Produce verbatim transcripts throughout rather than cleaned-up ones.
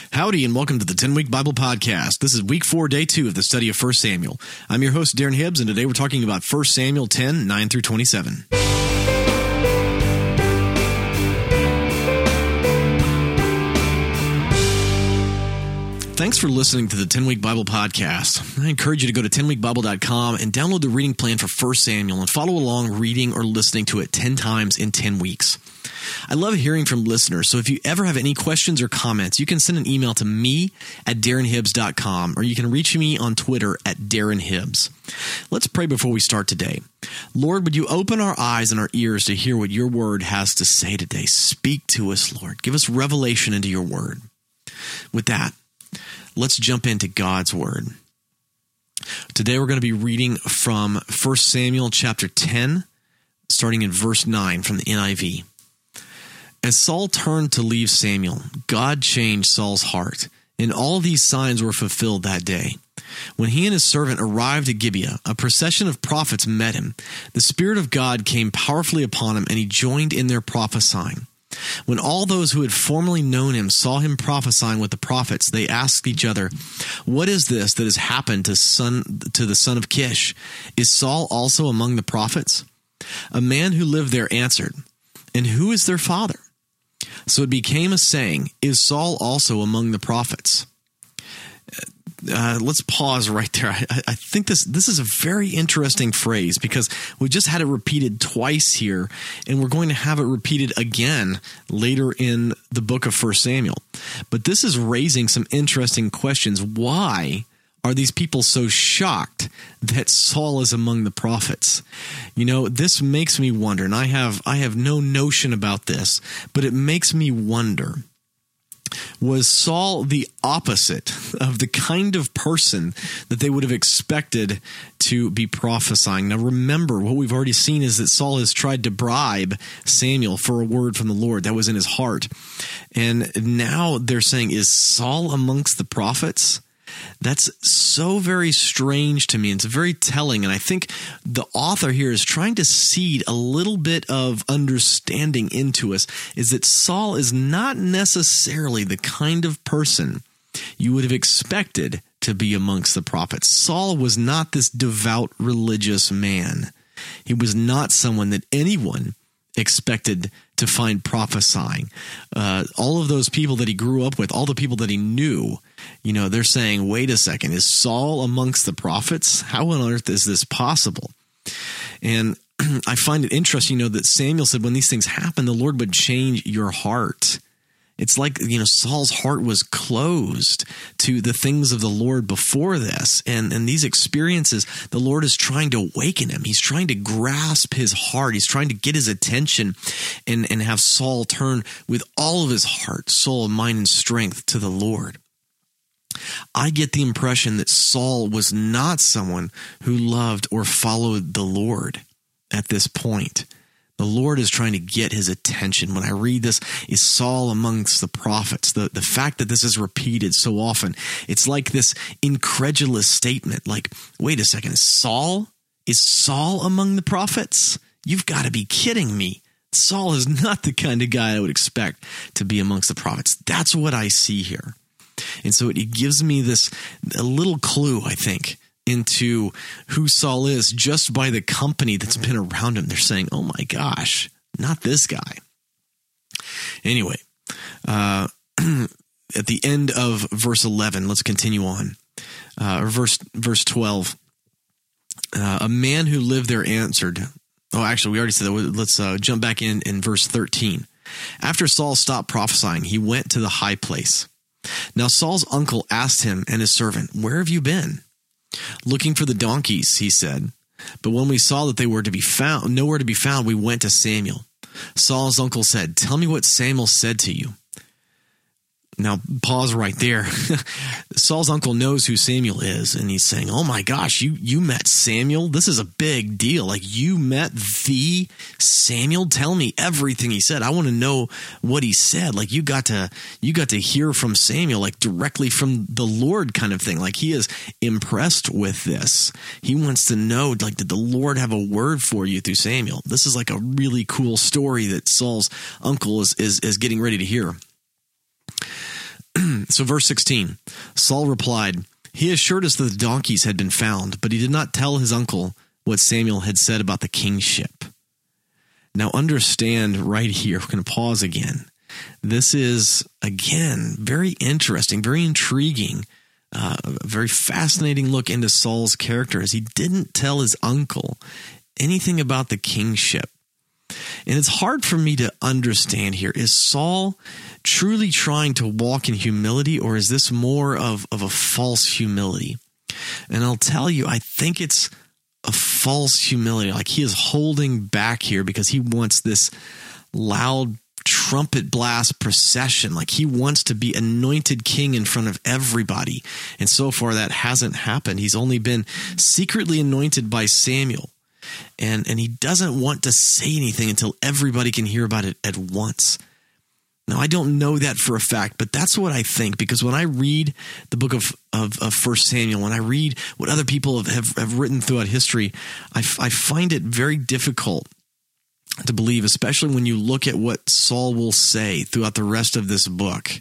Howdy, and welcome to the ten-Week Bible Podcast. This is week four, day two of the study of First Samuel. I'm your host, Darren Hibbs, and today we're talking about First Samuel ten, nine through twenty-seven. Thanks for listening to the ten-Week Bible Podcast. I encourage you to go to ten week bible dot com and download the reading plan for First Samuel and follow along reading or listening to it ten times in ten weeks. I love hearing from listeners, so if you ever have any questions or comments, you can send an email to me at darren hibbs dot com, or you can reach me on Twitter at Darren Hibbs. Let's pray before we start today. Lord, would you open our eyes and our ears to hear what your word has to say today? Speak to us, Lord. Give us revelation into your word. With that, let's jump into God's word. Today we're going to be reading from First Samuel chapter ten, starting in verse nine from the N I V. As Saul turned to leave Samuel, God changed Saul's heart, and all these signs were fulfilled that day. When he and his servant arrived at Gibeah, a procession of prophets met him. The Spirit of God came powerfully upon him, and he joined in their prophesying. When all those who had formerly known him saw him prophesying with the prophets, they asked each other, "What is this that has happened to son to the son of Kish? Is Saul also among the prophets?" A man who lived there answered, "And who is their father?" So it became a saying, "Is Saul also among the prophets?" Uh, let's pause right there. I, I think this this is a very interesting phrase because we just had it repeated twice here, and we're going to have it repeated again later in the book of First Samuel. But this is raising some interesting questions. Why are these people so shocked that Saul is among the prophets? You know, this makes me wonder, and I have I have no notion about this, but it makes me wonder. Was Saul the opposite of the kind of person that they would have expected to be prophesying? Now, remember, what we've already seen is that Saul has tried to bribe Samuel for a word from the Lord that was in his heart. And now they're saying, is Saul amongst the prophets? That's so very strange to me. It's very telling. And I think the author here is trying to seed a little bit of understanding into us, is that Saul is not necessarily the kind of person you would have expected to be amongst the prophets. Saul was not this devout religious man. He was not someone that anyone expected to find prophesying. Uh, all of those people that he grew up with, all the people that he knew, you know, they're saying, wait a second, is Saul amongst the prophets? How on earth is this possible? And I find it interesting, you know, that Samuel said when these things happen, the Lord would change your heart. It's like, you know, Saul's heart was closed to the things of the Lord before this. And, and these experiences, the Lord is trying to awaken him. He's trying to grasp his heart. He's trying to get his attention and, and have Saul turn with all of his heart, soul, mind, and strength to the Lord. I get the impression that Saul was not someone who loved or followed the Lord at this point. The Lord is trying to get his attention. When I read this, is Saul amongst the prophets? The, the fact that this is repeated so often, it's like this incredulous statement, like, wait a second, is Saul? Is Saul among the prophets? You've got to be kidding me. Saul is not the kind of guy I would expect to be amongst the prophets. That's what I see here. And so it, it gives me this a little clue, I think, into who Saul is just by the company that's been around him. They're saying, oh my gosh, not this guy. Anyway, uh, at the end of verse eleven, let's continue on. Uh, or verse, verse twelve, uh, a man who lived there answered, oh, actually, we already said that. Let's uh, jump back in in verse thirteen. After Saul stopped prophesying, he went to the high place. Now Saul's uncle asked him and his servant, where have you been? Looking for the donkeys, he said. But when we saw that they were to be found, nowhere to be found, we went to Samuel. Saul's uncle said, tell me what Samuel said to you. Now, pause right there. Saul's uncle knows who Samuel is, and he's saying, oh my gosh, you you met Samuel? This is a big deal. Like, you met the Samuel? Tell me everything he said. I want to know what he said. Like, you got to you got to hear from Samuel, like directly from the Lord kind of thing. Like, he is impressed with this. He wants to know, like, did the Lord have a word for you through Samuel? This is like a really cool story that Saul's uncle is is, is getting ready to hear. So verse sixteen, Saul replied, "He assured us that the donkeys had been found, but he did not tell his uncle what Samuel had said about the kingship." Now understand right here, we're going to pause again. This is, again, very interesting, very intriguing, uh, a very fascinating look into Saul's character, as he didn't tell his uncle anything about the kingship. And it's hard for me to understand here. Is Saul truly trying to walk in humility, or is this more of, of a false humility? And I'll tell you, I think it's a false humility. Like he is holding back here because he wants this loud trumpet blast procession. Like he wants to be anointed king in front of everybody. And so far that hasn't happened. He's only been secretly anointed by Samuel. And, and he doesn't want to say anything until everybody can hear about it at once. Now, I don't know that for a fact, but that's what I think, because when I read the book of, of, of First Samuel, when I read what other people have, have, have written throughout history, I, I find it very difficult to believe, especially when you look at what Saul will say throughout the rest of this book,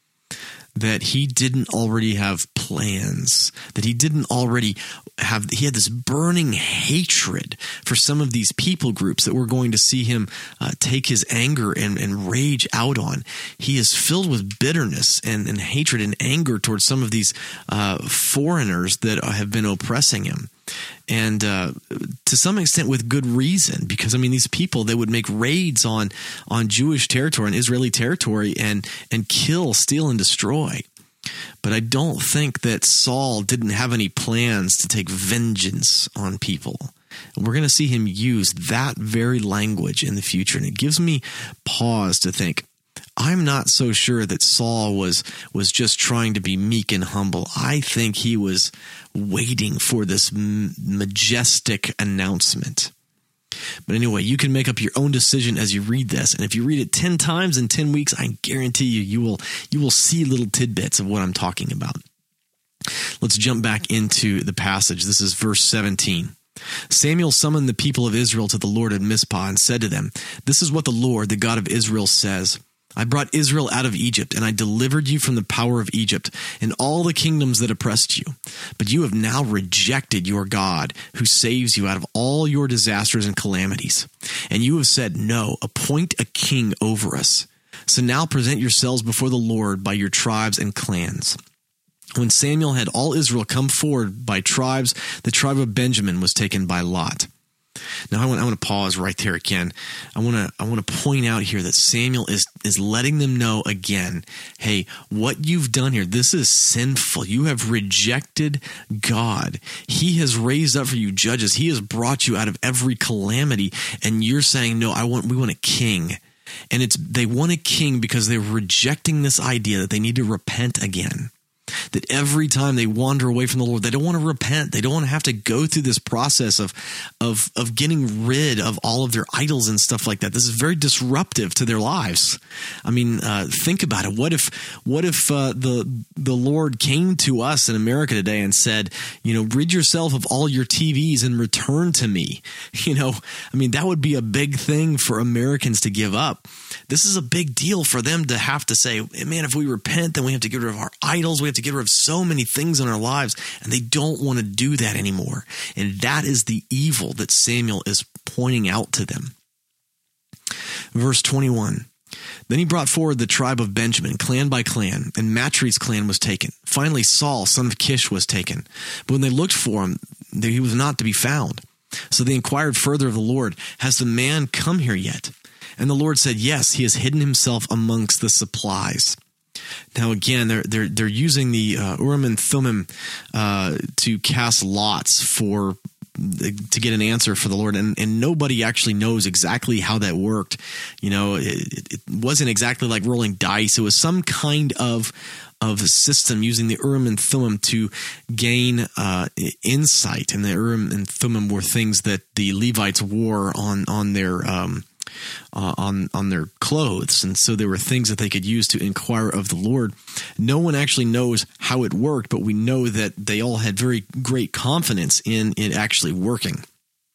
that he didn't already have plans, that he didn't already have, he had this burning hatred for some of these people groups that we're going to see him uh, take his anger and, and rage out on. He is filled with bitterness and, and hatred and anger towards some of these uh, foreigners that have been oppressing him. And uh, to some extent with good reason, because I mean, these people, they would make raids on on Jewish territory and Israeli territory and and kill, steal, and destroy. But I don't think that Saul didn't have any plans to take vengeance on people. And we're going to see him use that very language in the future. And it gives me pause to think, I'm not so sure that Saul was was just trying to be meek and humble. I think he was waiting for this m- majestic announcement. But anyway, you can make up your own decision as you read this. And if you read it ten times in ten weeks, I guarantee you, you will, you will see little tidbits of what I'm talking about. Let's jump back into the passage. This is verse seventeen. Samuel summoned the people of Israel to the Lord at Mizpah and said to them, "This is what the Lord, the God of Israel, says. I brought Israel out of Egypt, and I delivered you from the power of Egypt and all the kingdoms that oppressed you. But you have now rejected your God, who saves you out of all your disasters and calamities. And you have said, 'No, appoint a king over us.' So now present yourselves before the Lord by your tribes and clans." When Samuel had all Israel come forward by tribes, the tribe of Benjamin was taken by lot. Now, I want, I want to pause right there again. I want to I want to point out here that Samuel is, is letting them know again, hey, what you've done here, this is sinful. You have rejected God. He has raised up for you judges. He has brought you out of every calamity, and you're saying, no, I want we want a king. And it's they want a king because they're rejecting this idea that they need to repent again. That every time they wander away from the Lord, they don't want to repent. They don't want to have to go through this process of, of, of getting rid of all of their idols and stuff like that. This is very disruptive to their lives. I mean, uh, think about it. What if, what if uh, the the Lord came to us in America today and said, you know, rid yourself of all your T Vs and return to me? You know, I mean, that would be a big thing for Americans to give up. This is a big deal for them to have to say, man, if we repent, then we have to get rid of our idols. We have to get rid of so many things in our lives, and they don't want to do that anymore. And that is the evil that Samuel is pointing out to them. Verse twenty-one, then he brought forward the tribe of Benjamin, clan by clan, and Matri's clan was taken. Finally, Saul, son of Kish, was taken. But when they looked for him, he was not to be found. So they inquired further of the Lord, has the man come here yet? And the Lord said, yes, he has hidden himself amongst the supplies. Now, again, they're they're they're using the uh, Urim and Thummim uh, to cast lots for to get an answer for the Lord, and and nobody actually knows exactly how that worked. You know, it, it wasn't exactly like rolling dice. It was some kind of of a system using the Urim and Thummim to gain uh, insight. And the Urim and Thummim were things that the Levites wore on on their um, Uh, on on their clothes, and so there were things that they could use to inquire of the Lord. No one actually knows how it worked, but we know that they all had very great confidence in it actually working.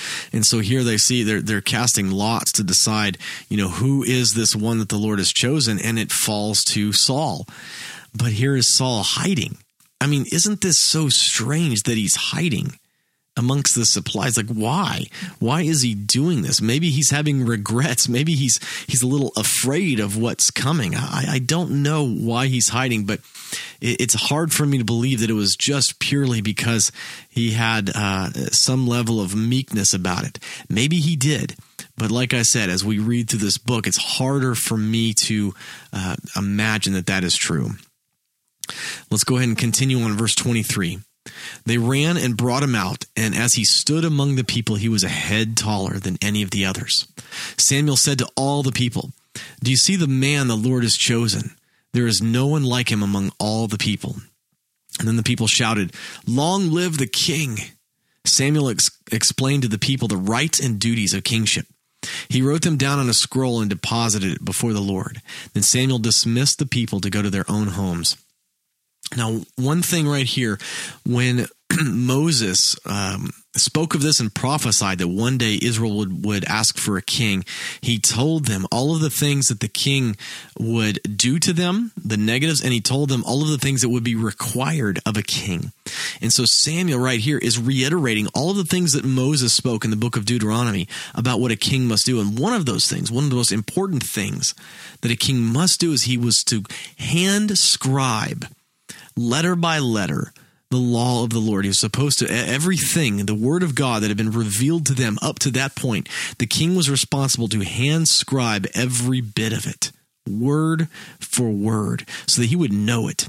And so here they see they're they're casting lots to decide, you know, who is this one that the Lord has chosen, and it falls to Saul. But here is Saul hiding. I mean, isn't this so strange that he's hiding amongst the supplies? Like, why? Why is he doing this? Maybe he's having regrets. Maybe he's he's a little afraid of what's coming. I, I don't know why he's hiding, but it, it's hard for me to believe that it was just purely because he had uh, some level of meekness about it. Maybe he did. But like I said, as we read through this book, it's harder for me to uh, imagine that that is true. Let's go ahead and continue on verse twenty-three. They ran and brought him out, and as he stood among the people, he was a head taller than any of the others. Samuel said to all the people, "Do you see the man the Lord has chosen? There is no one like him among all the people." And then the people shouted, "Long live the king!" Samuel ex- explained to the people the rights and duties of kingship. He wrote them down on a scroll and deposited it before the Lord. Then Samuel dismissed the people to go to their own homes. Now, one thing right here, when Moses um, spoke of this and prophesied that one day Israel would, would ask for a king, he told them all of the things that the king would do to them, the negatives, and he told them all of the things that would be required of a king. And so Samuel right here is reiterating all of the things that Moses spoke in the book of Deuteronomy about what a king must do. And one of those things, one of the most important things that a king must do is he was to hand scribe letter by letter the law of the Lord. He was supposed to, everything, the word of God that had been revealed to them up to that point, the king was responsible to hand scribe every bit of it, word for word, so that he would know it.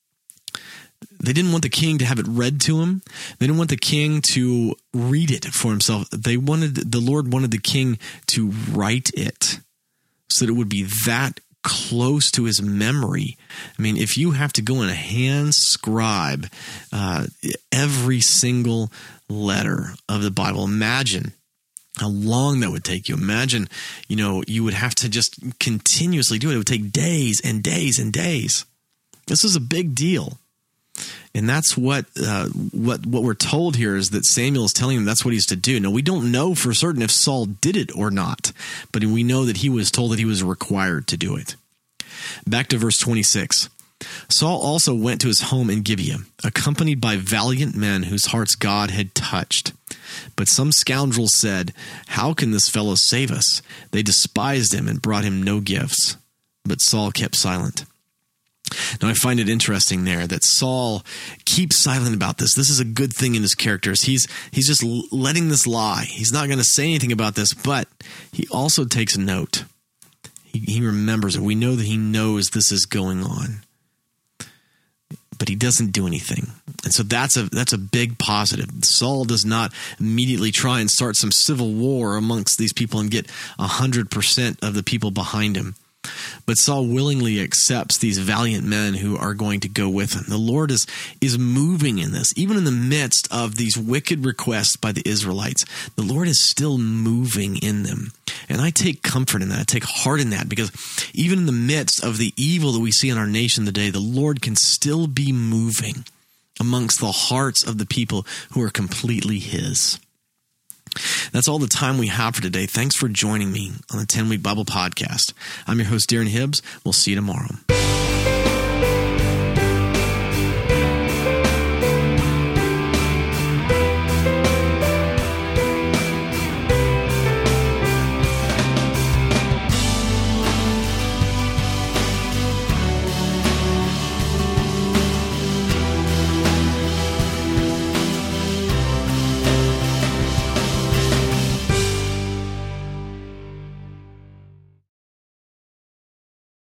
They didn't want the king to have it read to him. They didn't want the king to read it for himself. They wanted, the Lord wanted the king to write it so that it would be that close to his memory. I mean, if you have to go and hand scribe uh, every single letter of the Bible, imagine how long that would take you. Imagine, you know, you would have to just continuously do it. It would take days and days and days. This is a big deal. And that's what uh, what what we're told here is that Samuel is telling him that's what he's to do. Now, we don't know for certain if Saul did it or not, but we know that he was told that he was required to do it. Back to verse twenty-six. Saul also went to his home in Gibeah, accompanied by valiant men whose hearts God had touched. But some scoundrels said, "How can this fellow save us?" They despised him and brought him no gifts. But Saul kept silent. Now, I find it interesting there that Saul keeps silent about this. This is a good thing in his characters. He's he's just letting this lie. He's not going to say anything about this, but he also takes note. He, he remembers it. We know that he knows this is going on, but he doesn't do anything. And so that's a that's a big positive. Saul does not immediately try and start some civil war amongst these people and get one hundred percent of the people behind him. But Saul willingly accepts these valiant men who are going to go with him. The Lord is is moving in this. Even in the midst of these wicked requests by the Israelites, the Lord is still moving in them. And I take comfort in that. I take heart in that, because even in the midst of the evil that we see in our nation today, the Lord can still be moving amongst the hearts of the people who are completely his. That's all the time we have for today. Thanks for joining me on the ten-Week Bible Podcast. I'm your host, Darren Hibbs. We'll see you tomorrow.